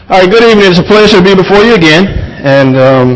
All right, good evening. It's a pleasure to be before you again. And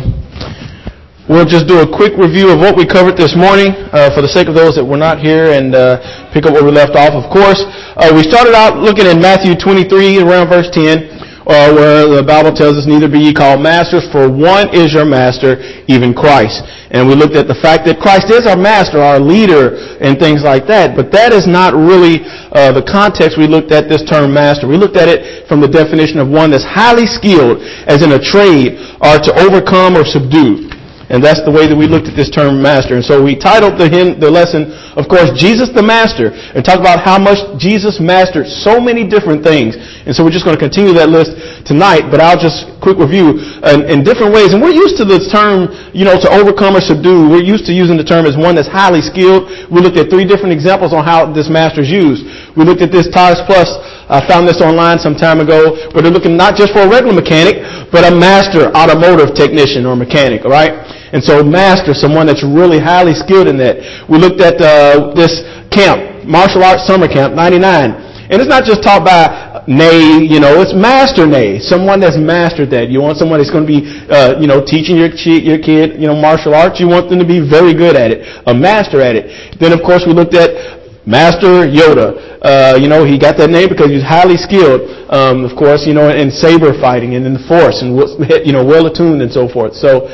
we'll just do a quick review of what we covered this morning for the sake of those that were not here and pick up where we left off. Of course, we started out looking at Matthew 23 around verse 10, where the Bible tells us, "Neither be ye called masters, for one is your master, even Christ." And we looked at the fact that Christ is our master, our leader, and things like that. But that is not really the context we looked at this term master. We looked at it from the definition of one that's highly skilled, as in a trade, or to overcome or subdue. And that's the way that we looked at this term master. And so we titled the lesson, of course, Jesus the Master, and talked about how much Jesus mastered so many different things. And so we're just going to continue that list tonight, but I'll just quick review in different ways. And we're used to this term, to overcome or subdue. We're used to using the term as one that's highly skilled. We looked at 3 different examples on how this master is used. We looked at this Tires Plus. I found this online some time ago, where they're looking not just for a regular mechanic, but a master automotive technician or mechanic, all right? And so master, someone that's really highly skilled in that. We looked at this camp, martial arts summer camp, 99. And it's not just taught by Nay, it's master Nay, someone that's mastered that. You want someone that's going to be, teaching your kid, martial arts. You want them to be very good at it, a master at it. Then, of course, we looked at Master Yoda. He got that name because he was highly skilled, of course, in saber fighting and in the force and, well attuned and so forth. So,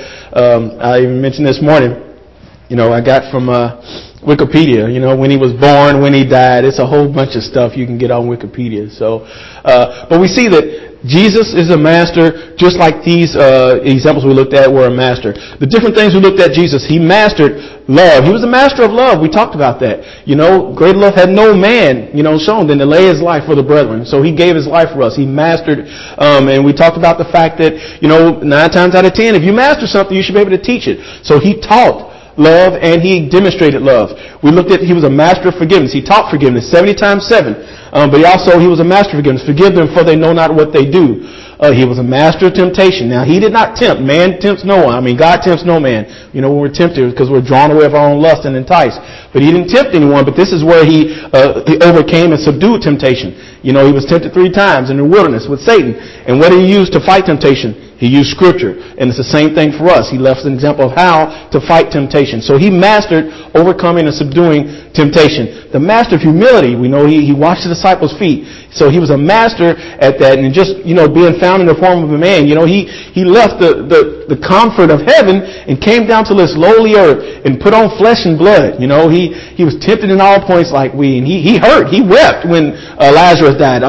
I even mentioned this morning, I got from, Wikipedia, when he was born, when he died. It's a whole bunch of stuff you can get on Wikipedia. So, but we see that Jesus is a master, just like these examples we looked at were a master. The different things we looked at Jesus, he mastered love. He was a master of love. We talked about that. Greater love had no man, shown than to lay his life for the brethren. So he gave his life for us. He mastered, and we talked about the fact that, 9 times out of 10, if you master something, you should be able to teach it. So he taught love, and he demonstrated love. We looked at, he was a master of forgiveness. He taught forgiveness 70 times 7. But he was a master of forgiveness. Forgive them, for they know not what they do. He was a master of temptation. Now, he did not tempt. Man tempts no one. God tempts no man. When we're tempted, because we're drawn away of our own lust and enticed. But he didn't tempt anyone. But this is where he overcame and subdued temptation. He was tempted 3 times in the wilderness with Satan. And what did he use to fight temptation? He used Scripture. And it's the same thing for us. He left an example of how to fight temptation. So he mastered overcoming and subduing temptation. The master of humility, we know he washed the disciples' feet. So he was a master at that. And just, being found in the form of a man, he left the comfort of heaven and came down to this lowly earth and put on flesh and blood. He was tempted in all points like we. And he hurt. He wept when Lazarus died.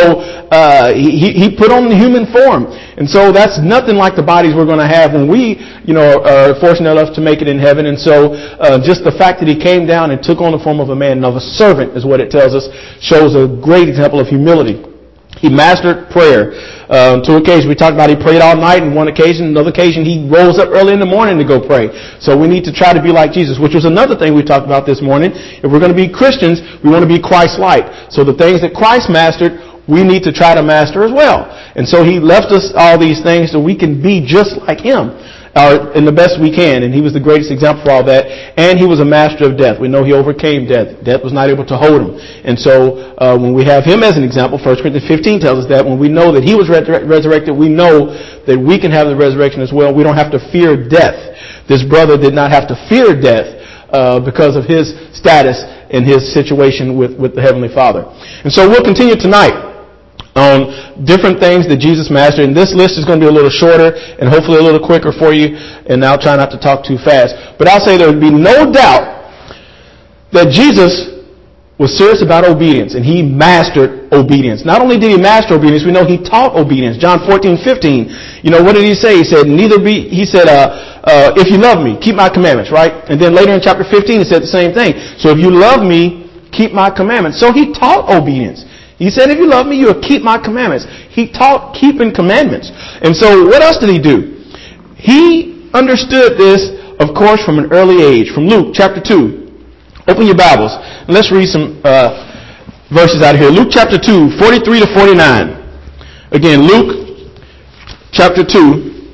He put on the human form. And so that's nothing like the bodies we're going to have when we, are fortunate enough to make it in heaven. And so, just the fact that he came down and took on the form of a man and of a servant is what it tells us, shows a great example of humility. He mastered prayer. 2 occasions we talked about he prayed all night, and another occasion he rose up early in the morning to go pray. So we need to try to be like Jesus, which was another thing we talked about this morning. If we're going to be Christians, we want to be Christ-like. So the things that Christ mastered, we need to try to master as well. And so he left us all these things so we can be just like him, in the best we can. And he was the greatest example for all that. And he was a master of death. We know he overcame death. Death was not able to hold him. And so when we have him as an example, 1 Corinthians 15 tells us that when we know that he was resurrected, we know that we can have the resurrection as well. We don't have to fear death. This brother did not have to fear death because of his status and his situation with the Heavenly Father. And so we'll continue tonight on different things that Jesus mastered. And this list is going to be a little shorter and hopefully a little quicker for you. And I'll try not to talk too fast. But I'll say there would be no doubt that Jesus was serious about obedience, and he mastered obedience. Not only did he master obedience, we know he taught obedience. John 14:15. What did he say? He said, if you love me, keep my commandments, right? And then later in chapter 15, he said the same thing. So if you love me, keep my commandments. So he taught obedience. He said, if you love me, you'll keep my commandments. He taught keeping commandments. And so what else did he do? He understood this, of course, from an early age. From Luke chapter 2. Open your Bibles. And let's read some verses out of here. Luke chapter 2, 43 to 49. Again, Luke chapter 2.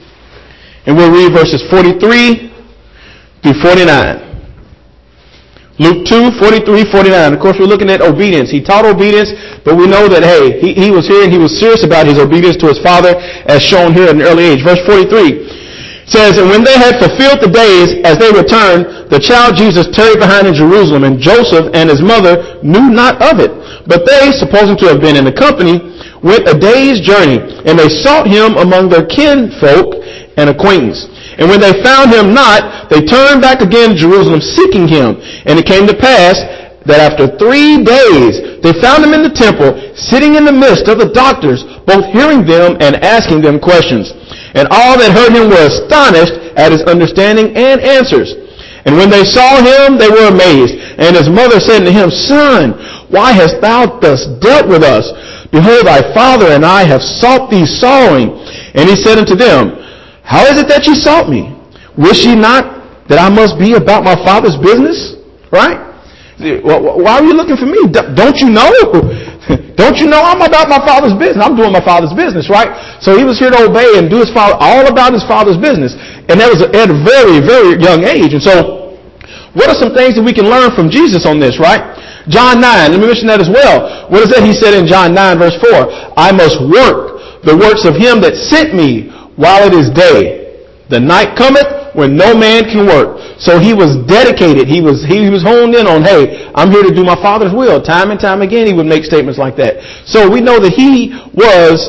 And we'll read verses 43 through 49. Luke 2, 43, 49. Of course, we're looking at obedience. He taught obedience, but we know that, hey, he was here and he was serious about his obedience to his Father, as shown here at an early age. Verse 43 says, and when they had fulfilled the days, as they returned, the child Jesus tarried behind in Jerusalem, and Joseph and his mother knew not of it. But they, supposing to have been in the company, went a day's journey, and they sought him among their kinfolk and acquaintance. And when they found him not, they turned back again to Jerusalem, seeking him. And it came to pass that after 3 days, they found him in the temple, sitting in the midst of the doctors, both hearing them and asking them questions. And all that heard him were astonished at his understanding and answers. And when they saw him, they were amazed. And his mother said to him, Son, why hast thou thus dealt with us? Behold, thy father and I have sought thee sorrowing. And he said unto them, How is it that ye sought me? Wish ye not that I must be about my Father's business? Right? Why are you looking for me? Don't you know? Don't you know I'm about my Father's business? I'm doing my Father's business, right? So he was here to obey and do his Father, all about his Father's business. And that was at a very, very young age. And so, what are some things that we can learn from Jesus on this, right? John 9, let me mention that as well. What is that he said in John 9, verse 4? I must work the works of him that sent me while it is day. The night cometh when no man can work. So he was dedicated. He was honed in on, hey, I'm here to do my Father's will. Time and time again he would make statements like that. So we know that he was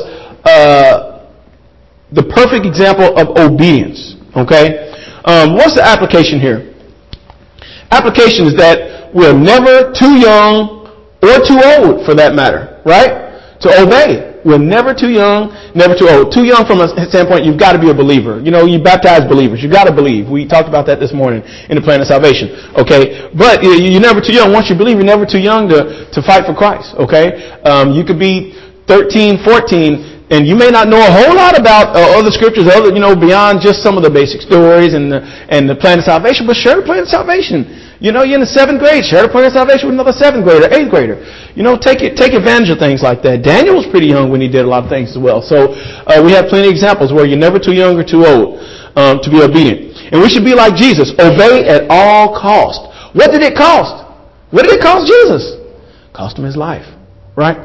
the perfect example of obedience. Okay? What's the application here? Application is that we're never too young or too old, for that matter, right? To obey. We're never too young, never too old. Too young from a standpoint, you've got to be a believer. You know, you baptize believers. You've got to believe. We talked about that this morning in the plan of salvation. Okay? But you're never too young. Once you believe, you're never too young to fight for Christ. Okay? You could be 13, 14, and you may not know a whole lot about other scriptures, beyond just some of the basic stories and the plan of salvation, but share the plan of salvation. You know, you're in the 7th grade, share the plan of salvation with another 7th grader, 8th grader. You know, take advantage of things like that. Daniel was pretty young when he did a lot of things as well. So we have plenty of examples where you're never too young or too old to be obedient. And we should be like Jesus, obey at all cost. What did it cost? What did it cost Jesus? It cost him his life, right?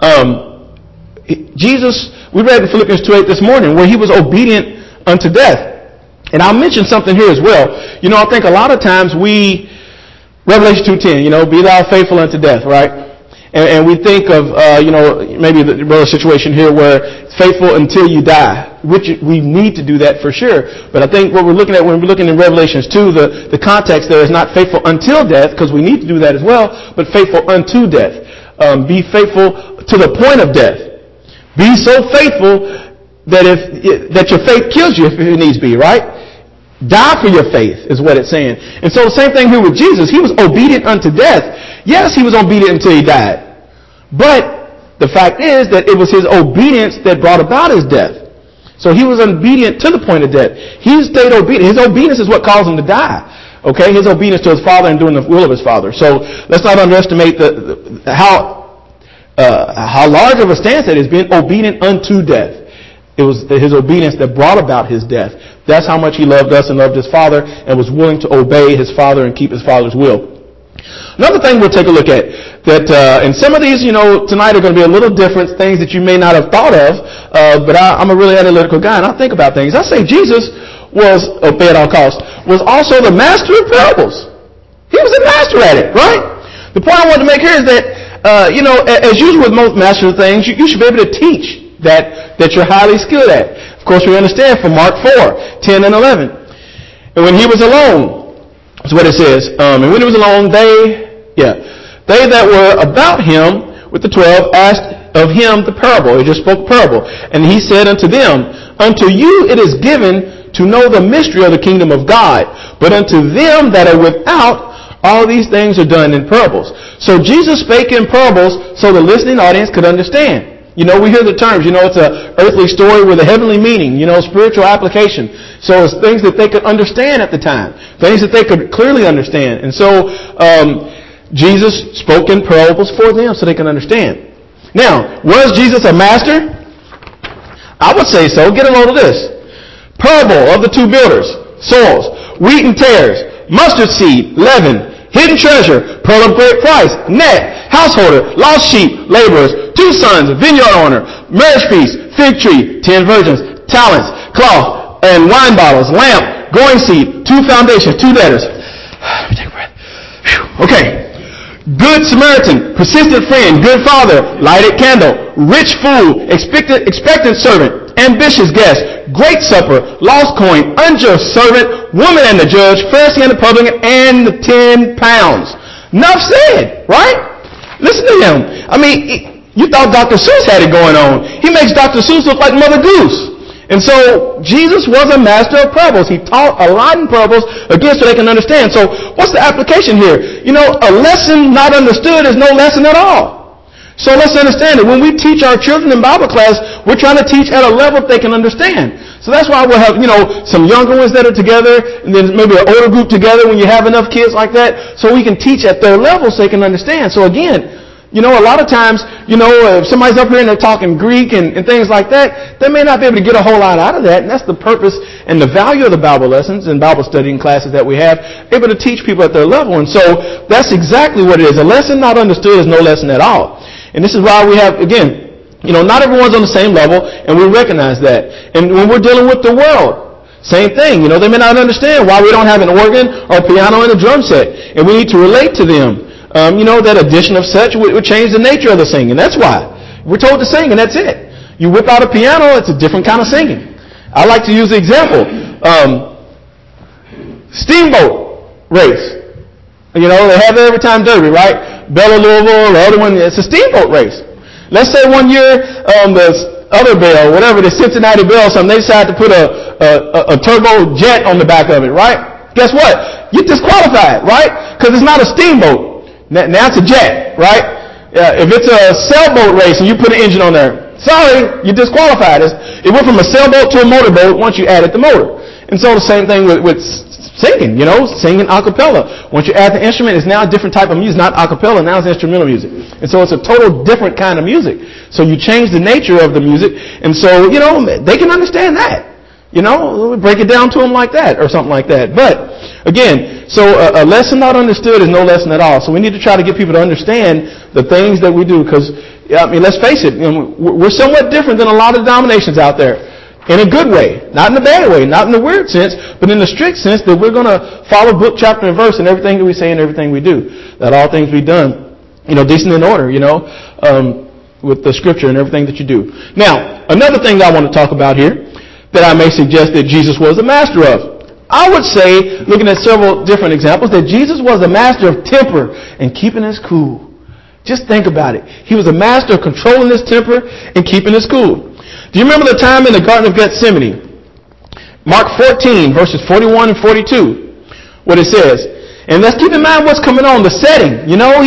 Jesus, we read in Philippians 2:8 this morning, where he was obedient unto death. And I'll mention something here as well. You know, I think a lot of times Revelation 2:10, be thou faithful unto death, right? And we think of, maybe the situation here where it's faithful until you die, which we need to do that for sure. But I think what we're looking at when we're looking in Revelations 2, the context there is not faithful until death, because we need to do that as well, but faithful unto death. Be faithful to the point of death. Be so faithful that your faith kills you if it needs be, right? Die for your faith is what it's saying. And so the same thing here with Jesus. He was obedient unto death. Yes, he was obedient until he died. But the fact is that it was his obedience that brought about his death. So he was obedient to the point of death. He stayed obedient. His obedience is what caused him to die. Okay? His obedience to his Father and doing the will of his Father. So let's not underestimate how large of a stance that is, being obedient unto death. It was his obedience that brought about his death. That's how much he loved us and loved his Father and was willing to obey his Father and keep his Father's will. Another thing we'll take a look at, that and some of these, tonight are going to be a little different, things that you may not have thought of, but I'm a really analytical guy and I think about things. I say Jesus was, obey at all costs, was also the master of parables. He was a master at it, right? The point I wanted to make here is that, as usual with most master of things, you should be able to teach that you're highly skilled at. Of course, we understand from Mark 4:10 and 11. And when he was alone, that's what it says. And when he was alone, they that were about him with the 12 asked of him the parable. He just spoke parable. And he said unto them, Unto you it is given to know the mystery of the kingdom of God, but unto them that are without, all these things are done in parables. So Jesus spake in parables so the listening audience could understand. We hear the terms, it's an earthly story with a heavenly meaning, spiritual application. So it's things that they could understand at the time, things that they could clearly understand. And so Jesus spoke in parables for them so they can understand. Now, was Jesus a master? I would say so. Get a load of this. Parable of the two builders, soils, wheat and tares, mustard seed, leaven, hidden treasure, pearl of great price, net, householder, lost sheep, laborers, 2 sons, vineyard owner, marriage feast, fig tree, 10 virgins, talents, cloth, and wine bottles, lamp, going seat, 2 foundations, 2 debtors. Let me take a breath. Okay. Good Samaritan, persistent friend, good father, lighted candle, rich fool, expectant servant, ambitious guest, great supper, lost coin, unjust servant, woman and the judge, Pharisee and the publican, and the 10 pounds. Enough said, right? Listen to him. I mean, you thought Dr. Seuss had it going on. He makes Dr. Seuss look like Mother Goose. And so Jesus was a master of parables. He taught a lot in parables, again, so they can understand. So what's the application here? You know, a lesson not understood is no lesson at all. So let's understand it. When we teach our children in Bible class, we're trying to teach at a level they can understand. So that's why we'll have, some younger ones that are together, and then maybe an older group together when you have enough kids like that, so we can teach at their level so they can understand. So again, a lot of times, if somebody's up here and they're talking Greek and things like that, they may not be able to get a whole lot out of that. And that's the purpose and the value of the Bible lessons and Bible studying classes that we have, able to teach people at their level. And so that's exactly what it is. A lesson not understood is no lesson at all. And this is why we have, again, not everyone's on the same level, and we recognize that. And when we're dealing with the world, same thing. They may not understand why we don't have an organ or a piano and a drum set. And we need to relate to them. That addition of such would change the nature of the singing. That's why. We're told to sing, and that's it. You whip out a piano, it's a different kind of singing. I like to use the example. Steamboat race. They have it every time Derby, right? Bella Louisville, the other one, it's a steamboat race. Let's say one year, the other bell, whatever, the Cincinnati Bell, they decide to put a turbo jet on the back of it, right? Guess what? You're disqualified, right? Because it's not a steamboat. Now it's a jet, right? If it's a sailboat race and you put an engine on there, sorry, you're disqualified. It went from a sailboat to a motorboat once you added the motor. And so the same thing with singing, singing a cappella. Once you add the instrument, it's now a different type of music, not a cappella, now it's instrumental music. And so it's a total different kind of music. So you change the nature of the music, and so, they can understand that. We break it down to them like that or something like that. But, again, so a lesson not understood is no lesson at all. So we need to try to get people to understand the things that we do because, let's face it, we're somewhat different than a lot of denominations out there. In a good way, not in a bad way, not in the weird sense, but in the strict sense that we're going to follow book, chapter, and verse in everything that we say and everything we do. That all things be done, decent in order, with the scripture and everything that you do. Now, another thing that I want to talk about here that I may suggest that Jesus was a master of. I would say, looking at several different examples, that Jesus was a master of temper and keeping his cool. Just think about it. He was a master of controlling his temper and keeping his cool. Do you remember the time in the Garden of Gethsemane? Mark 14, verses 41 and 42. What it says. And let's keep in mind what's coming on, the setting.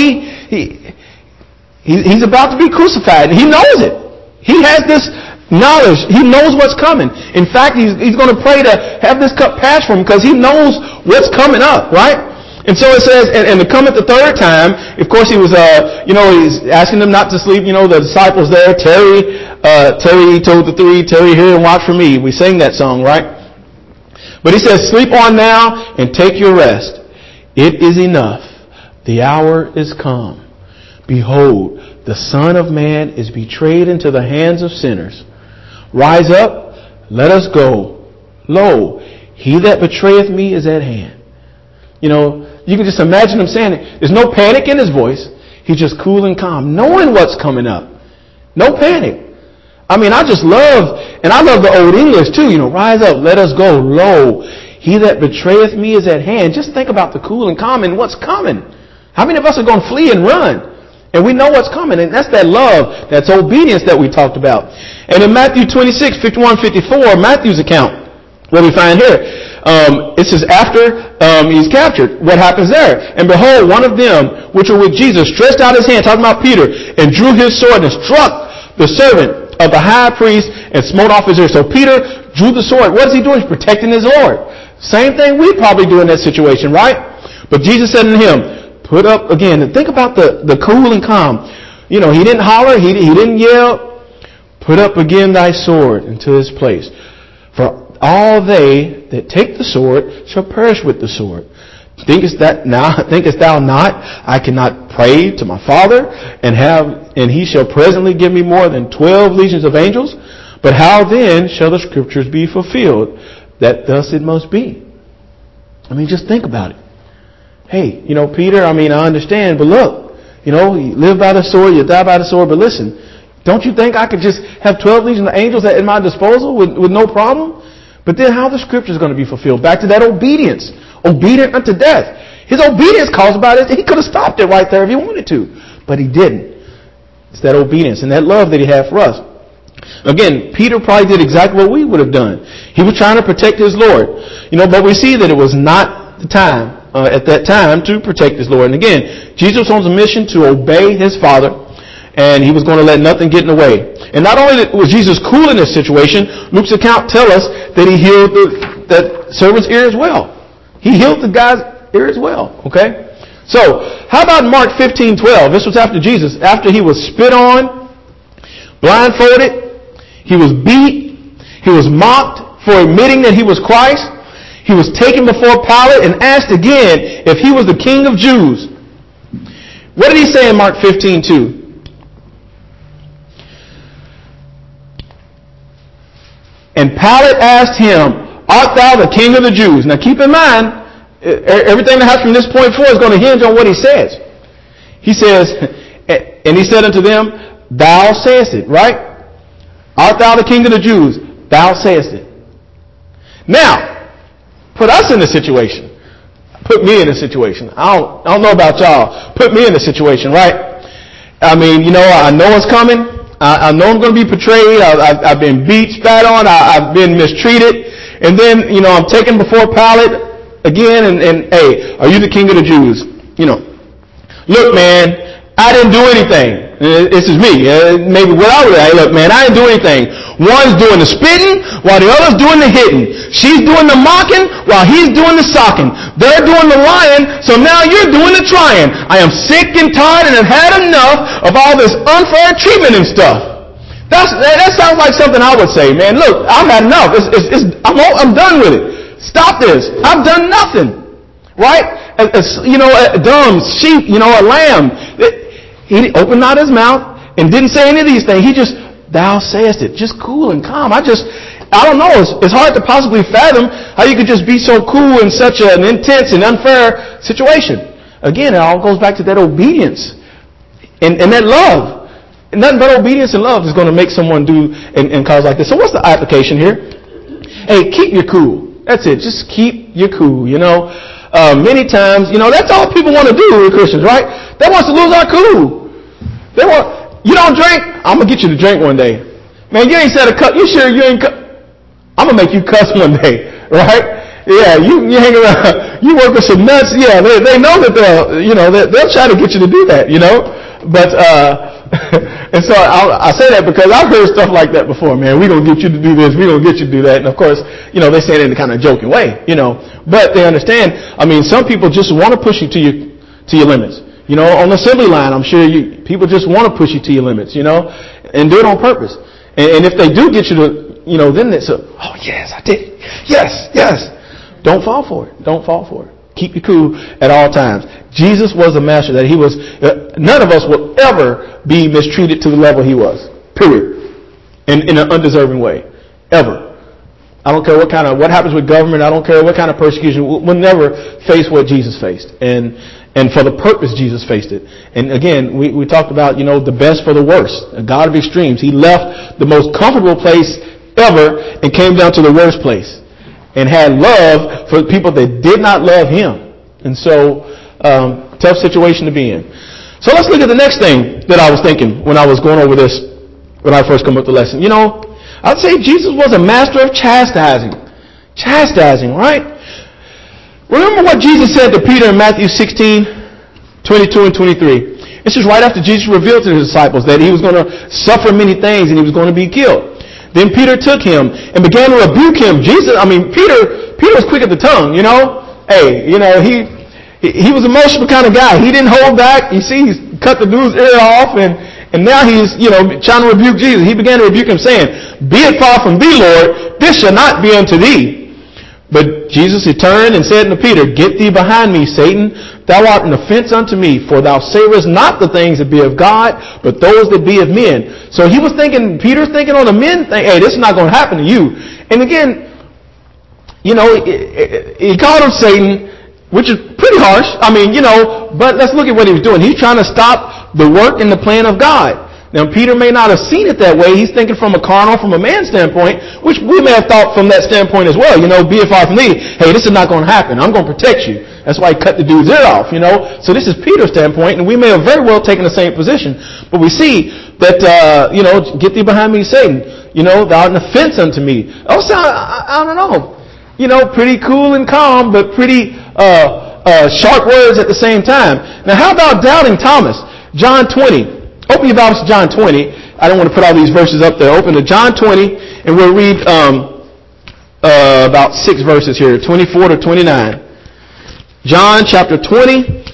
He's about to be crucified, and he knows it. He has this knowledge. He knows what's coming. In fact, he's going to pray to have this cup pass from him because he knows what's coming up, right? And so it says, and to come at the third time, of course he was, he's asking them not to sleep, the disciples there, Terry told the 3, Terry here and watch for me. We sing that song, right? But he says, sleep on now and take your rest. It is enough. The hour is come. Behold, the Son of Man is betrayed into the hands of sinners. Rise up, let us go. Lo, he that betrayeth me is at hand. You can just imagine him saying it. There's no panic in his voice. He's just cool and calm, knowing what's coming up. No panic. I just love, and I love the Old English too. Rise up, let us go. Lo, he that betrayeth me is at hand. Just think about the cool and calm and what's coming. How many of us are going to flee and run? And we know what's coming. And that's that love, that's obedience that we talked about. And in Matthew 26, 51, 54, Matthew's account, what we find here, it says after he's captured, what happens there? And behold, one of them, which were with Jesus, stretched out his hand, talking about Peter, and drew his sword and struck the servant of the high priest and smote off his ear. So Peter drew the sword. What is he doing? He's protecting his Lord. Same thing we probably do in that situation, right? But Jesus said to him, put up again, and think about the cool and calm. He didn't holler, he didn't yell. Put up again thy sword into his place. For all they that take the sword shall perish with the sword. Thinkest thou not, I cannot pray to my Father, and he shall presently give me more than 12 legions of angels? But how then shall the scriptures be fulfilled, that thus it must be? I mean, just think about it. Hey, Peter, I understand, but look, you live by the sword, you die by the sword, but listen, don't you think I could just have 12 legions of angels at my disposal with no problem? But then how are the scriptures going to be fulfilled? Back to that obedience. Obedient unto death. His obedience caused about it. He could have stopped it right there if he wanted to, but he didn't. It's that obedience and that love that he had for us. Again, Peter probably did exactly what we would have done. He was trying to protect his Lord. But we see that it was not the time, at that time, to protect his Lord. And again, Jesus was on a mission to obey his Father, and he was going to let nothing get in the way. And not only was Jesus cool in this situation, Luke's account tells us that he healed that servant's ear as well. He healed the guy's ear as well. Okay? So, how about Mark 15:12? This was after Jesus. After he was spit on, blindfolded, he was beat, he was mocked for admitting that he was Christ. He was taken before Pilate and asked again if he was the King of Jews. What did he say in Mark 15:2? And Pilate asked him, art thou the King of the Jews? Now keep in mind, everything that happens from this point forward is going to hinge on what he says. He says, and he said unto them, thou sayest it, right? Art thou the King of the Jews? Thou sayest it. Now, put us in the situation. Put me in the situation. I don't know about y'all. Put me in the situation, right? I mean, I know it's coming. I know I'm going to be betrayed. I've been beat, spat on. I've been mistreated. And then, I'm taken before Pilate again. And hey, are you the King of the Jews? Look, man, I didn't do anything. This is me. Maybe without it. Hey, look, man, I didn't do anything. One's doing the spitting while the other's doing the hitting. She's doing the mocking while he's doing the socking. They're doing the lying, so now you're doing the trying. I am sick and tired and have had enough of all this unfair treatment and stuff. That sounds like something I would say, man. Look, I've had enough. I'm done with it. Stop this. I've done nothing. Right? A dumb sheep, a lamb. He opened not his mouth and didn't say any of these things. He just, thou sayest it. Just cool and calm. I don't know. It's hard to possibly fathom how you could just be so cool in such an intense and unfair situation. Again, it all goes back to that obedience and that love. And nothing but obedience and love is going to make someone do and cause like this. So what's the application here? Hey, keep your cool. That's it. Just keep your cool, many times, that's all people want to do with Christians, right? They want us to lose our cool. You don't drink? I'm going to get you to drink one day. Man, you ain't said a cuss. You sure you ain't cuss? I'm going to make you cuss one day, right? Yeah, you hang around, you work with some nuts. Yeah, they know that they'll try to get you to do that, But, and so I say that because I've heard stuff like that before, man. We're going to get you to do this. We're going to get you to do that. And of course, they say it in a kind of joking way, But they understand, some people just want to push you to your limits. On the assembly line, I'm sure people just want to push you to your limits, and do it on purpose. And if they do get you to, then it's oh yes, I did it. Yes. Don't fall for it. Don't fall for it. Keep your cool at all times. Jesus was a master that he was, none of us will ever be mistreated to the level he was. Period. In an undeserving way. Ever. I don't care what happens with government. I don't care what kind of persecution. We'll never face what Jesus faced. And for the purpose Jesus faced it. And again, we talked about, the best for the worst. A God of extremes. He left the most comfortable place ever and came down to the worst place. And had love for people that did not love him. And so, tough situation to be in. So let's look at the next thing that I was thinking when I was going over this, when I first come up with the lesson. I'd say Jesus was a master of chastising. Chastising, right? Remember what Jesus said to Peter in Matthew 16:22 and 23. This is right after Jesus revealed to his disciples that he was going to suffer many things and he was going to be killed. Then Peter took him and began to rebuke him. Peter was quick at the tongue, Hey, he was an emotional kind of guy. He didn't hold back. You see, he's cut the dude's ear off and now he's, trying to rebuke Jesus. He began to rebuke him saying, be it far from thee, Lord, this shall not be unto thee. But Jesus, he turned and said unto Peter, Get thee behind me, Satan. Thou art an offense unto me, for thou savorest not the things that be of God, but those that be of men. So he was thinking, Peter's thinking on the men thing, hey, this is not going to happen to you. And again, he called him Satan, which is pretty harsh. But let's look at what he was doing. He's trying to stop the work and the plan of God. Now, Peter may not have seen it that way. He's thinking from a carnal, from a man's standpoint, which we may have thought from that standpoint as well. Be it far from thee. Hey, this is not going to happen. I'm going to protect you. That's why he cut the dude's ear off, So this is Peter's standpoint, and we may have very well taken the same position. But we see that, get thee behind me, Satan. Thou art an offense unto me. Also, I don't know. Pretty cool and calm, but pretty sharp words at the same time. Now, how about doubting Thomas? John 20. Open your Bibles to John 20. I don't want to put all these verses up there. Open to John 20, and we'll read about 6 verses here, 24 to 29. John chapter 20,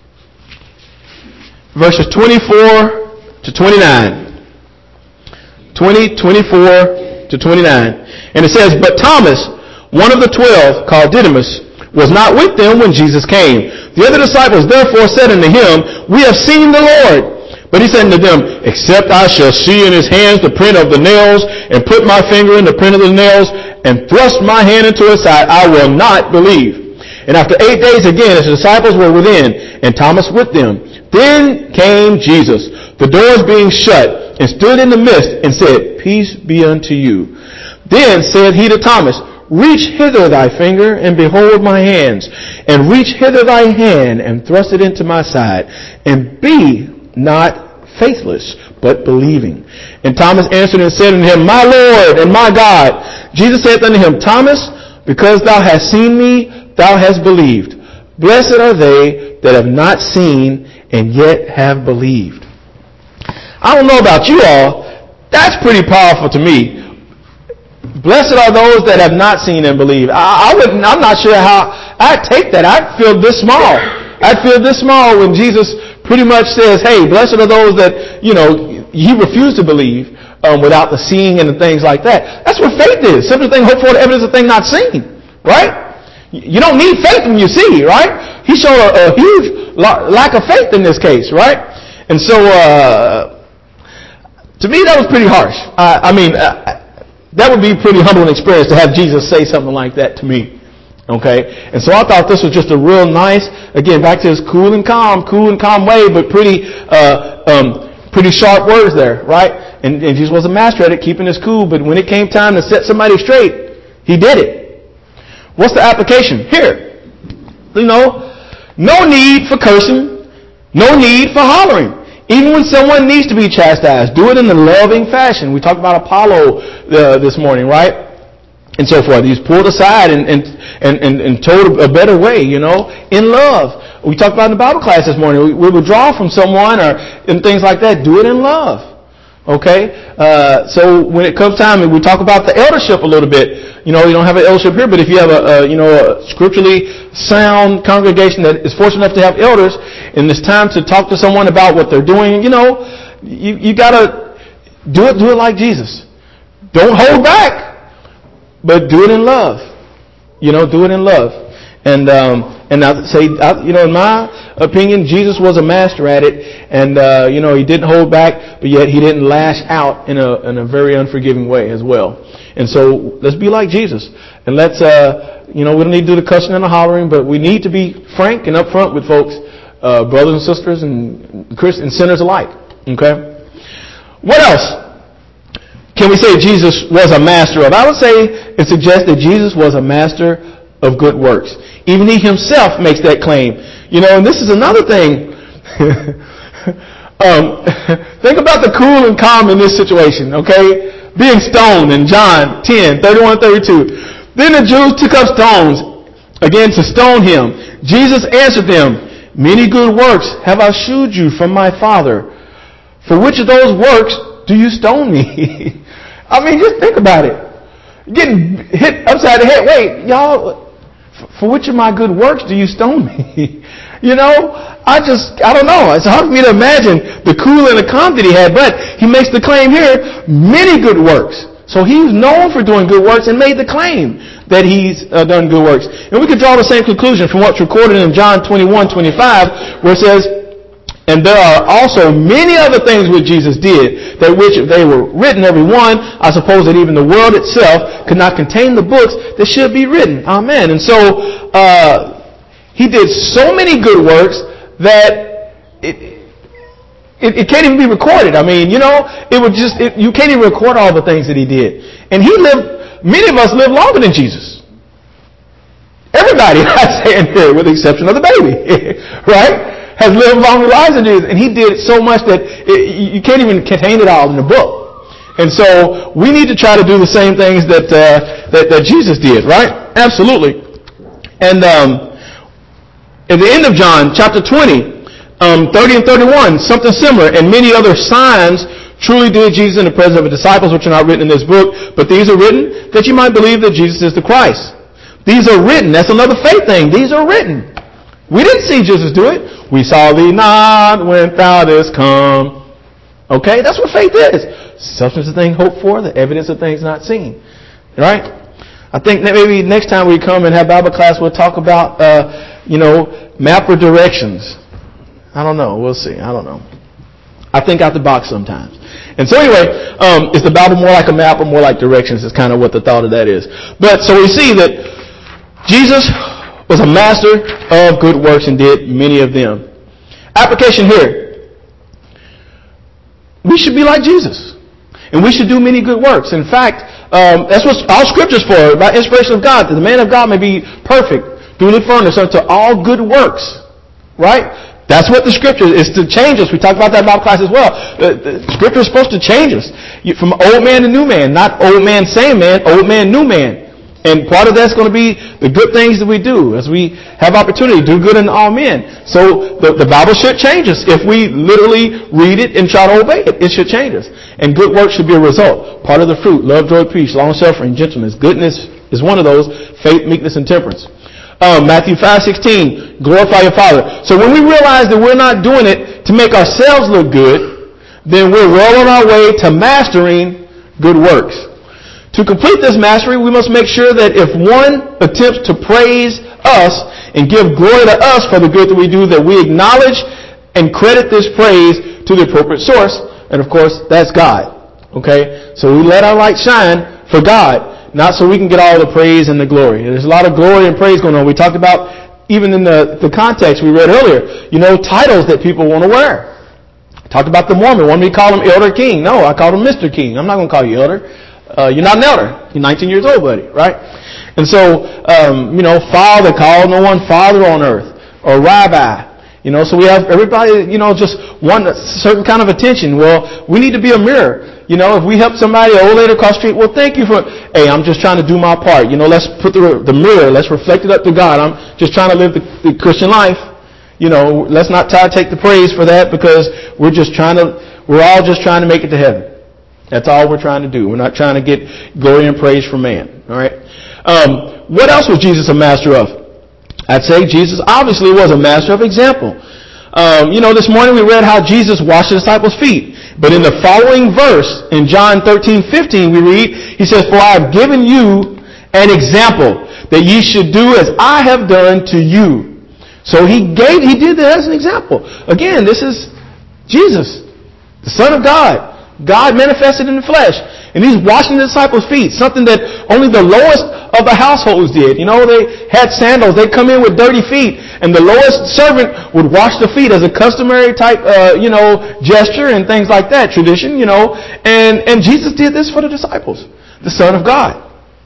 verses 24 to 29. 20, 24 to 29. And it says, But Thomas, one of the 12, called Didymus, was not with them when Jesus came. The other disciples therefore said unto him, We have seen the Lord. But he said unto them, Except I shall see in his hands the print of the nails, and put my finger in the print of the nails, and thrust my hand into his side, I will not believe. And after 8 days again, his disciples were within, and Thomas with them. Then came Jesus, the doors being shut, and stood in the midst, and said, Peace be unto you. Then said he to Thomas, Reach hither thy finger, and behold my hands, and reach hither thy hand, and thrust it into my side, and be not faithless, but believing. And Thomas answered and said unto him, My Lord and my God. Jesus said unto him, Thomas, because thou hast seen me, thou hast believed. Blessed are they that have not seen and yet have believed. I don't know about you all. That's pretty powerful to me. Blessed are those that have not seen and believed. I'm not sure how I'd take that. I'd feel this small. I'd feel this small when Jesus pretty much says, hey, blessed are those that, he refused to believe without the seeing and the things like that. That's what faith is. Something hope for, the evidence of thing not seen. Right? You don't need faith when you see, right? He showed a huge lack of faith in this case, right? And so, to me, that was pretty harsh. That would be a pretty humbling experience to have Jesus say something like that to me. Okay? And so I thought this was just a real nice, again, back to his cool and calm way, but pretty sharp words there, right? And Jesus was a master at it, keeping his cool, but when it came time to set somebody straight, he did it. What's the application? Here. No need for cursing, no need for hollering. Even when someone needs to be chastised, do it in a loving fashion. We talked about Apollo this morning, right? And so forth. He's pulled aside and told a better way, in love. We talked about in the Bible class this morning. We withdraw from someone and things like that. Do it in love. Okay? So when it comes time, and we talk about the eldership a little bit. You don't have an eldership here, but if you have a scripturally sound congregation that is fortunate enough to have elders, and it's time to talk to someone about what they're doing, you gotta do it like Jesus. Don't hold back. But do it in love. Do it in love. And I say, in my opinion, Jesus was a master at it. And, he didn't hold back, but yet he didn't lash out in a very unforgiving way as well. And so let's be like Jesus. And let's, we don't need to do the cussing and the hollering, but we need to be frank and upfront with folks, brothers and sisters and Christians and sinners alike. Okay? What else can we say Jesus was a master of? I would say and suggest that Jesus was a master of good works. Even he himself makes that claim. And this is another thing. Think about the cool and calm in this situation, okay? Being stoned in John 10, 31, 32. Then the Jews took up stones again to stone him. Jesus answered them, Many good works have I shewed you from my Father. For which of those works do you stone me? Just think about it. Getting hit upside the head. Wait, y'all, for which of my good works do you stone me? I don't know. It's hard for me to imagine the cool and the calm that he had, but he makes the claim here, many good works. So he's known for doing good works and made the claim that he's done good works. And we could draw the same conclusion from what's recorded in John 21:25, where it says, and there are also many other things which Jesus did, that which if they were written every one, I suppose that even the world itself could not contain the books that should be written. Amen. And so he did so many good works that it can't even be recorded. I mean, you can't even record all the things that he did. And many of us live longer than Jesus. Everybody, I say in here, with the exception of the baby, right, has lived longer lives than Jesus. And he did so much that you can't even contain it all in the book. And so we need to try to do the same things that Jesus did, right? Absolutely. And at the end of John, chapter 20, 30 and 31, something similar, and many other signs truly did Jesus in the presence of the disciples, which are not written in this book, but these are written that you might believe that Jesus is the Christ. These are written. That's another faith thing. These are written. We didn't see Jesus do it. We saw thee not when thou didst come. Okay, that's what faith is. Substance of things hoped for, the evidence of things not seen. Right? I think that maybe next time we come and have Bible class, we'll talk about, map or directions. I don't know. We'll see. I don't know. I think out the box sometimes. And so anyway, is the Bible more like a map or more like directions is kind of what the thought of that is. But so we see that Jesus was a master of good works and did many of them. Application here. We should be like Jesus. And we should do many good works. In fact, that's what all Scripture's for, by inspiration of God, that the man of God may be perfect, duly furnished unto all good works. Right? That's what the Scripture is, to change us. We talked about that in Bible class as well. The Scripture is supposed to change us. From old man to new man. Not old man, same man, old man, new man. And part of that's going to be the good things that we do as we have opportunity to do good in all men. So the Bible should change us. If we literally read it and try to obey it, it should change us. And good work should be a result. Part of the fruit, love, joy, peace, long-suffering, gentleness. Goodness is one of those. Faith, meekness, and temperance. Matthew 5:16, glorify your Father. So when we realize that we're not doing it to make ourselves look good, then we're well on our way to mastering good works. To complete this mastery, we must make sure that if one attempts to praise us and give glory to us for the good that we do, that we acknowledge and credit this praise to the appropriate source. And of course, that's God. Okay? So we let our light shine for God. Not so we can get all the praise and the glory. There's a lot of glory and praise going on. We talked about, even in the context we read earlier, titles that people want to wear. Talked about the Mormon. One me call him Elder King. No, I call him Mr. King. I'm not going to call you Elder. You're not an elder. You're 19 years old, buddy. Right? And so, Father, call no one Father on earth. Or Rabbi. So we have everybody, just want a certain kind of attention. Well, we need to be a mirror. If we help somebody, an old lady across the street, well, thank you hey, I'm just trying to do my part. Let's put the mirror, let's reflect it up to God. I'm just trying to live the Christian life. Let's not try to take the praise for that, because we're all just trying to make it to heaven. That's all we're trying to do. We're not trying to get glory and praise from man. All right. What else was Jesus a master of? I'd say Jesus obviously was a master of example. This morning we read how Jesus washed the disciples' feet. But in the following verse, in John 13:15, we read, he says, for I have given you an example that ye should do as I have done to you. So he did that as an example. Again, this is Jesus, the Son of God. God manifested in the flesh. And he's washing the disciples' feet, something that only the lowest of the households did. They had sandals. They'd come in with dirty feet, and the lowest servant would wash the feet as a customary type, gesture and things like that, tradition, And Jesus did this for the disciples, the Son of God.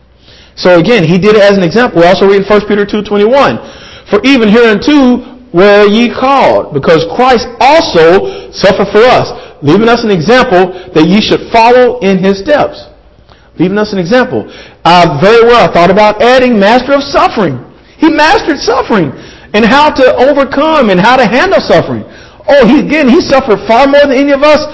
So again, he did it as an example. We also read in 1 Peter 2:21, for even hereunto were ye called, because Christ also suffered for us, leaving us an example that ye should follow in his steps. Leaving us an example. Very well, I thought about adding master of suffering. He mastered suffering and how to overcome and how to handle suffering. He suffered far more than any of us,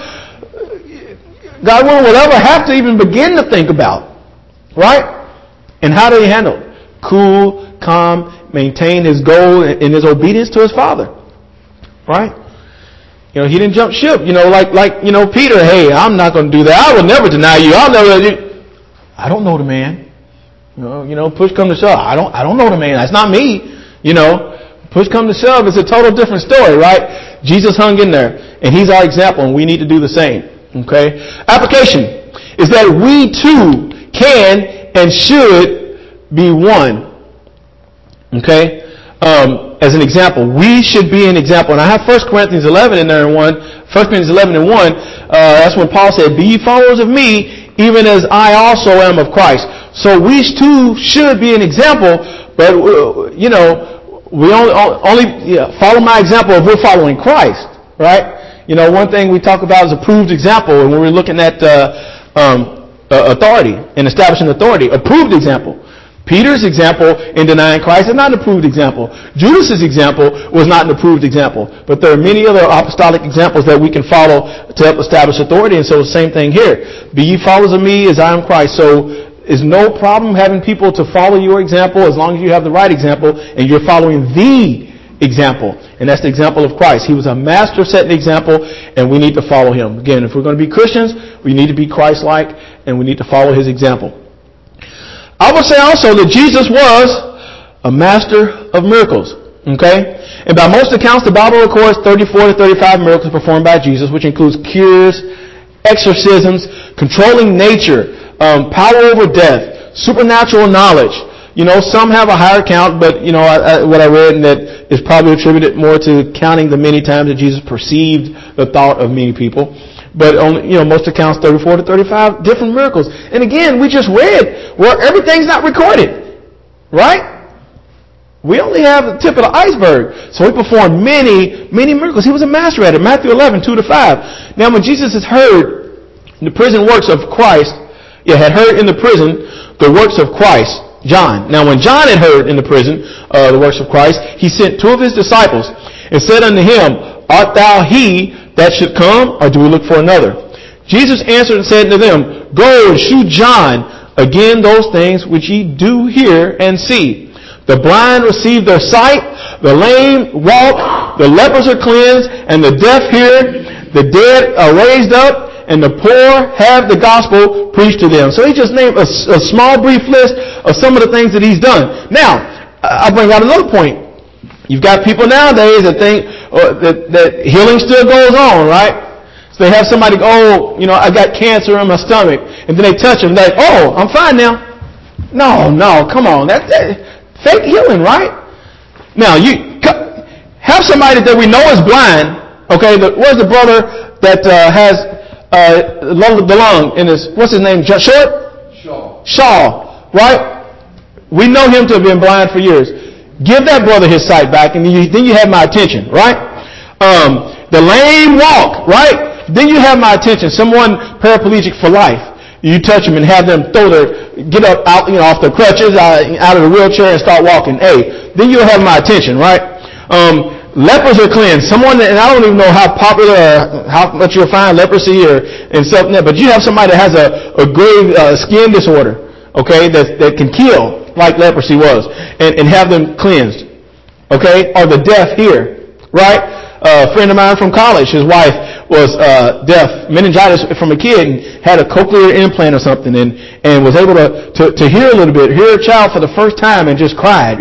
God willing, will ever have to even begin to think about. Right? And how did he handle it? Cool, calm, maintain his goal in his obedience to his Father. Right? He didn't jump ship. Like Peter, hey, I'm not going to do that. I will never deny you. I'll never. I don't know the man. Push come to shove. I don't know the man. That's not me. Push come to shove. It's a total different story, right? Jesus hung in there, and he's our example, and we need to do the same. Okay? Application is that we too can and should be one. Okay? As an example, we should be an example. And I have 1 Corinthians 11 in there in 1 Corinthians 11 and 1. That's when Paul said, "Be ye followers of me, even as I also am of Christ." So we too should be an example, but we only follow my example if we're following Christ, right? One thing we talk about is approved example, and when we're looking at authority and establishing authority, approved example. Peter's example in denying Christ is not an approved example. Judas's example was not an approved example. But there are many other apostolic examples that we can follow to help establish authority. And so the same thing here. Be ye followers of me as I am Christ. So is no problem having people to follow your example as long as you have the right example and you're following the example. And that's the example of Christ. He was a master of setting the example, and we need to follow him. Again, if we're going to be Christians, we need to be Christ-like, and we need to follow his example. I would say also that Jesus was a master of miracles. Okay? And by most accounts, the Bible records 34 to 35 miracles performed by Jesus, which includes cures, exorcisms, controlling nature, power over death, supernatural knowledge. Some have a higher count, but, what I read, and that is probably attributed more to counting the many times that Jesus perceived the thought of many people. But only, most accounts 34 to 35 different miracles. And again, we just read where everything's not recorded. Right? We only have the tip of the iceberg. So he performed many, many miracles. He was a master at it. Matthew 11, 2 to 5. Now when Jesus has heard the prison works of Christ, had heard in the prison the works of Christ, John. Now when John had heard in the prison the works of Christ, he sent 2 of his disciples and said unto him, Art thou he that should come, or do we look for another? Jesus answered and said to them, Go and shew John again those things which ye do hear and see. The blind receive their sight, the lame walk, the lepers are cleansed, and the deaf hear, the dead are raised up, and the poor have the gospel preached to them. So he just named a small brief list of some of the things that he's done. Now, I bring out another point. You've got people nowadays that think that healing still goes on, right? So they have somebody go, I got cancer in my stomach, and then they touch them, they're like, oh, I'm fine now. No, come on, that's fake healing, right? Now you have somebody that we know is blind. Okay, where's the brother that has the lung in his? What's his name? Shaw, right? We know him to have been blind for years. Give that brother his sight back, and then you have my attention, right? The lame walk, right? Then you have my attention. Someone paraplegic for life. You touch them and have them get up out, off their crutches, out of the wheelchair and start walking. Hey, then you'll have my attention, right? Lepers are cleansed. Someone, and I don't even know how popular or how much you'll find leprosy and stuff like that, but you have somebody that has a grave skin disorder, okay, that can kill, like leprosy was, and have them cleansed. Okay? Or the deaf here. Right? A friend of mine from college, his wife was deaf, meningitis from a kid, and had a cochlear implant or something, and was able to hear a little bit, hear a child for the first time and just cried,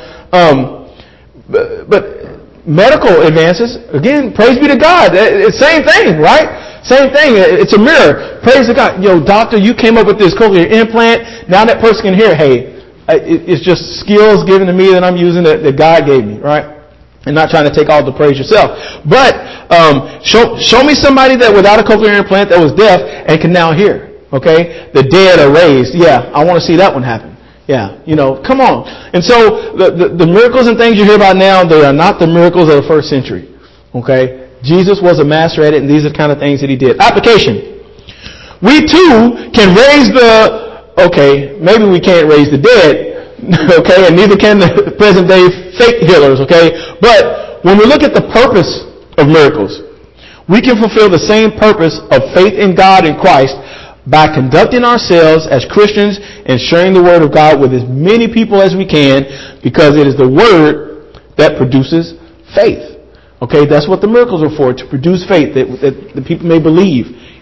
But medical advances, again, praise be to God. It's same thing, right? Same thing. It's a mirror. Praise to God. Doctor, you came up with this cochlear implant. Now that person can hear. Hey, it's just skills given to me that I'm using that God gave me, right? And not trying to take all the praise yourself. But show me somebody that without a cochlear implant that was deaf and can now hear. Okay? The dead are raised. Yeah, I want to see that one happen. Yeah, come on. And so the miracles and things you hear about now, they are not the miracles of the first century. Okay? Jesus was a master at it, and these are the kind of things that he did. Application. We too can raise maybe we can't raise the dead, okay, and neither can the present day fake healers, okay? But when we look at the purpose of miracles, we can fulfill the same purpose of faith in God and Christ by conducting ourselves as Christians and sharing the Word of God with as many people as we can, because it is the Word that produces faith. Okay, that's what the miracles are for, to produce faith, that the people may believe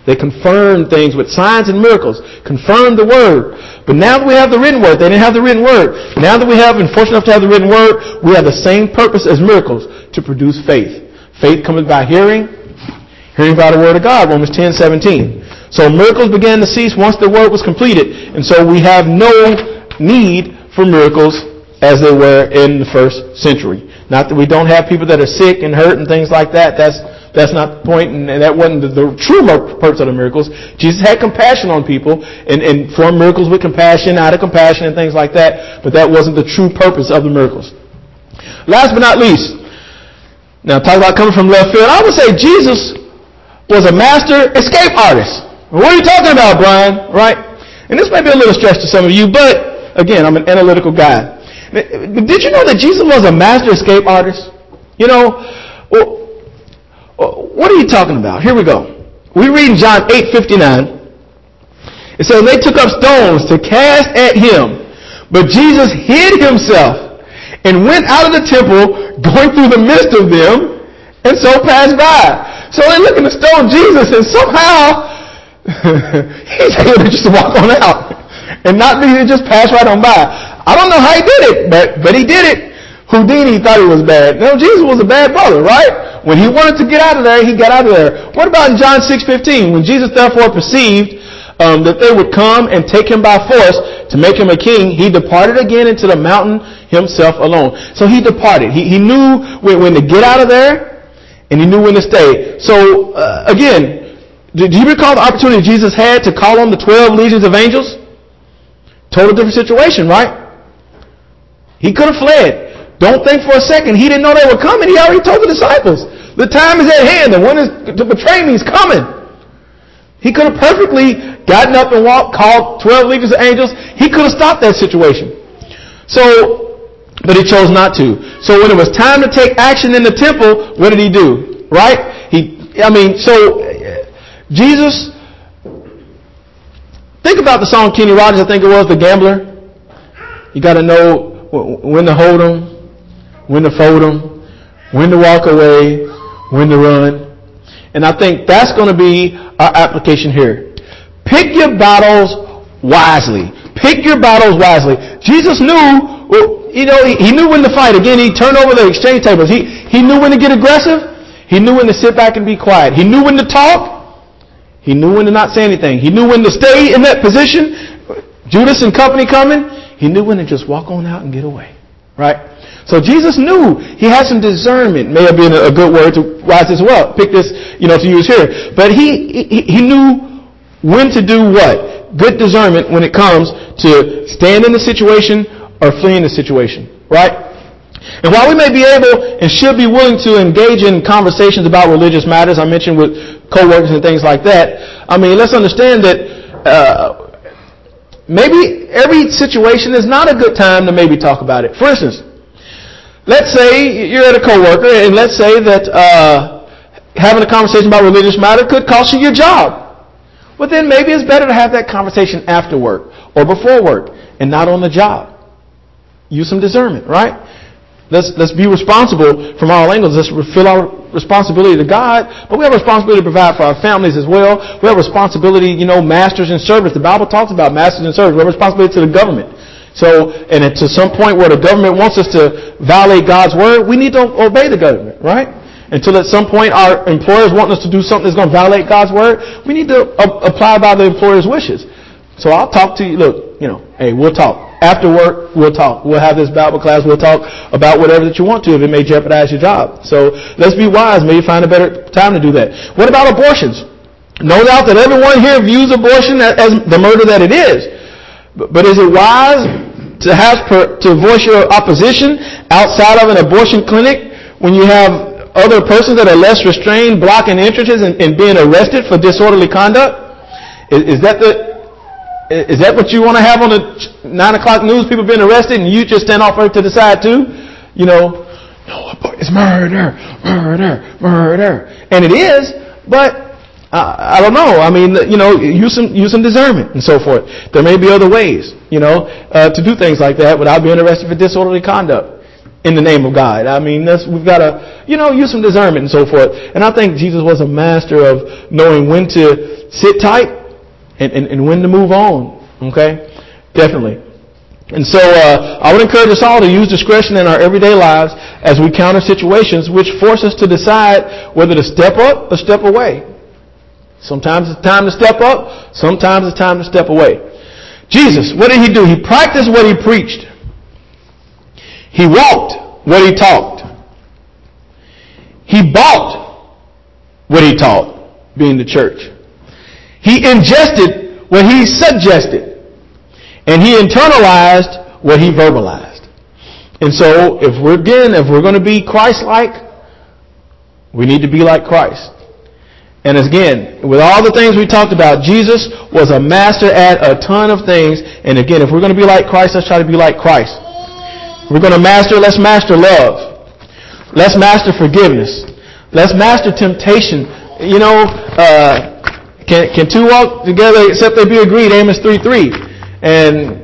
They confirmed things with signs and miracles, confirmed the word. But now that we have the written word, they didn't have the written word. Now that we have been fortunate enough to have the written word, we have the same purpose as miracles, to produce faith. Faith cometh by hearing, hearing by the word of God, Romans 10:17. So miracles began to cease once the word was completed. And so we have no need for miracles as they were in the first century. Not that we don't have people that are sick and hurt and things like that. That's not the point, and that wasn't the true purpose of the miracles. Jesus had compassion on people and formed miracles with compassion, out of compassion and things like that, but that wasn't the true purpose of the miracles. Last but not least, now talk about coming from left field, I would say Jesus was a master escape artist. What are you talking about, Brian? Right? And this may be a little stretch to some of you, but again, I'm an analytical guy. Did you know that Jesus was a master escape artist? You know, what are you talking about? Here we go. We read in John 8:59. It says, they took up stones to cast at him, but Jesus hid himself and went out of the temple, going through the midst of them, and so passed by. So they're looking to stone Jesus, and somehow he's able to just walk on out and not be just pass right on by. I don't know how he did it, but he did it. Houdini thought he was bad. No, Jesus was a bad brother, right? When he wanted to get out of there, he got out of there. What about in John 6:15? When Jesus therefore perceived that they would come and take him by force to make him a king, he departed again into the mountain himself alone. So he departed. He knew when to get out of there, and he knew when to stay. So, again, do you recall the opportunity Jesus had to call on the 12 legions of angels? Total different situation, right? He could have fled. Don't think for a second he didn't know they were coming. He already told the disciples, the time is at hand. The one to betray me is coming. He could have perfectly gotten up and walked, called 12 legions of angels. He could have stopped that situation. So, but he chose not to. So when it was time to take action in the temple, what did he do? Right? Jesus, think about the song Kenny Rogers, I think it was, The Gambler. You got to know when to hold them, when to fold them, when to walk away, when to run. And I think that's going to be our application here. Pick your battles wisely. Pick your battles wisely. Jesus knew, he knew when to fight. Again, he turned over the exchange tables. He knew when to get aggressive. He knew when to sit back and be quiet. He knew when to talk. He knew when to not say anything. He knew when to stay in that position. Judas and company coming. He knew when to just walk on out and get away. Right? So Jesus knew. He had some discernment. May have been a good word to rise as well. Pick this, to use here. But he knew when to do what? Good discernment when it comes to stand in the situation or fleeing the situation. Right? And while we may be able and should be willing to engage in conversations about religious matters, I mentioned with co-workers and things like that, let's understand that maybe every situation is not a good time to maybe talk about it. For instance, let's say you're at a coworker, and let's say that having a conversation about religious matter could cost you your job. Well, then maybe it's better to have that conversation after work or before work and not on the job. Use some discernment, right? Let's be responsible from all angles. Let's fulfill our responsibility to God, but we have a responsibility to provide for our families as well. We have a responsibility, masters and servants. The Bible talks about masters and servants. We have a responsibility to the government. So, and to some point where the government wants us to violate God's word, we need to obey the government, right? Until at some point our employers want us to do something that's going to violate God's word, we need to apply by the employer's wishes. So I'll talk to you. Look, hey, we'll talk. After work, we'll talk. We'll have this Bible class. We'll talk about whatever that you want to if it may jeopardize your job. So let's be wise. Maybe find a better time to do that. What about abortions? No doubt that everyone here views abortion as the murder that it is. But is it wise to voice your opposition outside of an abortion clinic when you have other persons that are less restrained blocking entrances and being arrested for disorderly conduct? Is that what you want to have on the 9 o'clock news, people being arrested, and you just stand off to the side too? No, it's murder. And it is, but I don't know. Use some discernment and so forth. There may be other ways, to do things like that without being arrested for disorderly conduct. in the name of God. I mean, we've got to, use some discernment and so forth. And I think Jesus was a master of knowing when to sit tight and when to move on. Okay? Definitely. And so I would encourage us all to use discretion in our everyday lives as we counter situations which force us to decide whether to step up or step away. Sometimes it's time to step up. Sometimes it's time to step away. Jesus, what did he do? He practiced what he preached. He walked what he talked. He bought what he taught, being the church. He ingested what he suggested. And he internalized what he verbalized. And so if we're going to be Christ-like, we need to be like Christ. And again, with all the things we talked about, Jesus was a master at a ton of things. And again, if we're going to be like Christ, let's try to be like Christ. We're going to let's master love. Let's master forgiveness. Let's master temptation. Can two walk together except they be agreed? Amos 3:3. And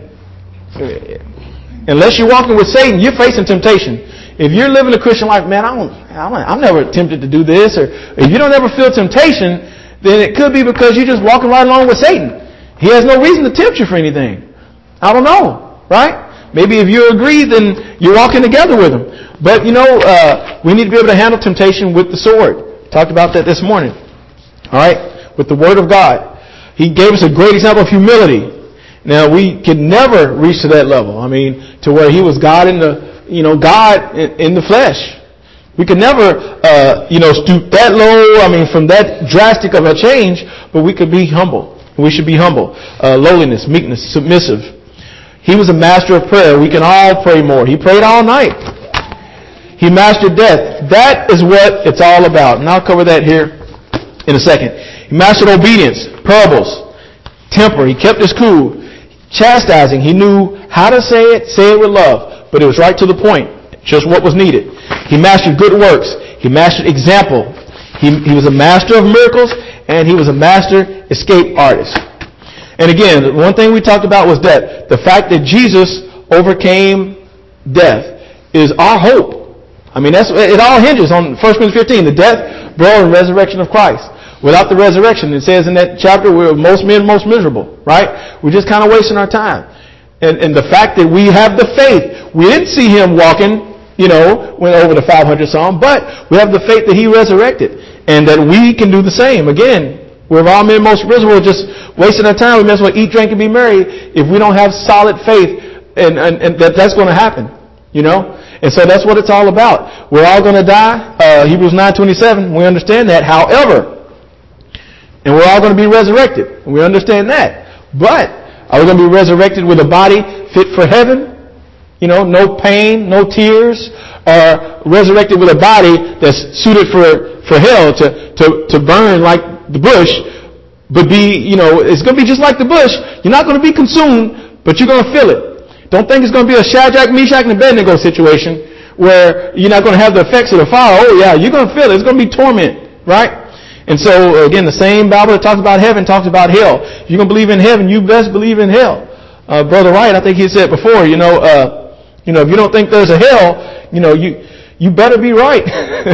unless you're walking with Satan, you're facing temptation. If you're living a Christian life, man, I'm never tempted to do this. Or if you don't ever feel temptation, then it could be because you're just walking right along with Satan. He has no reason to tempt you for anything. I don't know, right? Maybe if you agree, then you're walking together with him. But, we need to be able to handle temptation with the sword. Talked about that this morning. All right? With the Word of God. He gave us a great example of humility. Now, we could never reach to that level. I mean, to where he was God in the flesh. We could never, stoop that low. I mean, from that drastic of a change, but we could be humble. We should be humble. Lowliness, meekness, submissive. He was a master of prayer. We can all pray more. He prayed all night. He mastered death. That is what it's all about. And I'll cover that here in a second. He mastered obedience, parables, temper. He kept his cool. Chastising. He knew how to say it with love. But it was right to the point. Just what was needed. He mastered good works. He mastered example. He was a master of miracles. And he was a master escape artist. And again, one thing we talked about was death. The fact that Jesus overcame death is our hope. I mean, it all hinges on 1 Corinthians 15, the death, burial, and resurrection of Christ. Without the resurrection, it says in that chapter, we're most men most miserable, right? We're just kind of wasting our time. And the fact that we have the faith, we didn't see him walking, went over the 500 Psalm, but we have the faith that he resurrected and that we can do the same. Again, we're all men most miserable, just wasting our time. We may as well eat, drink, and be merry if we don't have solid faith and that's going to happen, And so that's what it's all about. We're all going to die. Hebrews 9:27, we understand that. However, and we're all going to be resurrected. We understand that. But are we going to be resurrected with a body fit for heaven? No pain, no tears. Or resurrected with a body that's suited for hell to burn like the bush. But it's going to be just like the bush. You're not going to be consumed, but you're going to feel it. Don't think it's going to be a Shadrach, Meshach, and Abednego situation where you're not going to have the effects of the fire. Oh yeah, you're going to feel it. It's going to be torment, right? And so, again, the same Bible that talks about heaven talks about hell. If you're going to believe in heaven, you best believe in hell. Brother Wright, I think he said before, if you don't think there's a hell, you better be right.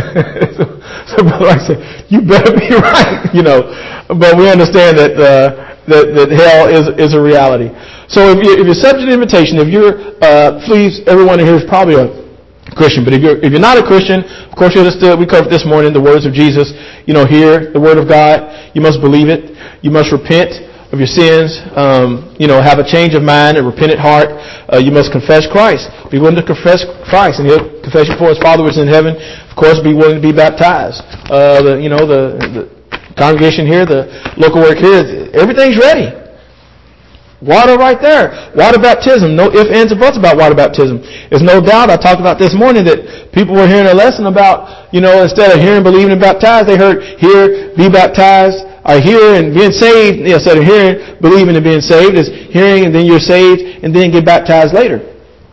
So Brother Wright said, you better be right, But we understand that hell is a reality. So if you're subject to invitation, please, everyone in here is probably a Christian. But if you're not a Christian, of course you understood, we covered this morning the words of Jesus. Hear the word of God. You must believe it. You must repent of your sins. Have a change of mind, a repentant heart. You must confess Christ. Be willing to confess Christ, and he'll confess you before his Father which is in heaven. Of course, be willing to be baptized. The congregation here, the local work here, everything's ready. Water right there. Water baptism. No ifs, ands, or buts about water baptism. There's no doubt, I talked about this morning, that people were hearing a lesson about, instead of hearing, believing, and baptized, they heard hear, be baptized, or hear and being saved. Instead of hearing, believing, and being saved, is hearing and then you're saved and then get baptized later.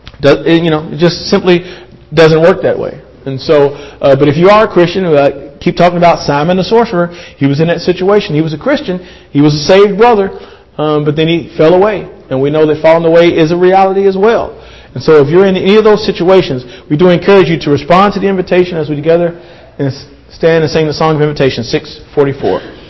It just simply doesn't work that way. And so, but if you are a Christian, keep talking about Simon the sorcerer. He was in that situation. He was a Christian. He was a saved brother. But then he fell away. And we know that falling away is a reality as well. And so if you're in any of those situations, we do encourage you to respond to the invitation as we together and stand and sing the song of invitation, 644.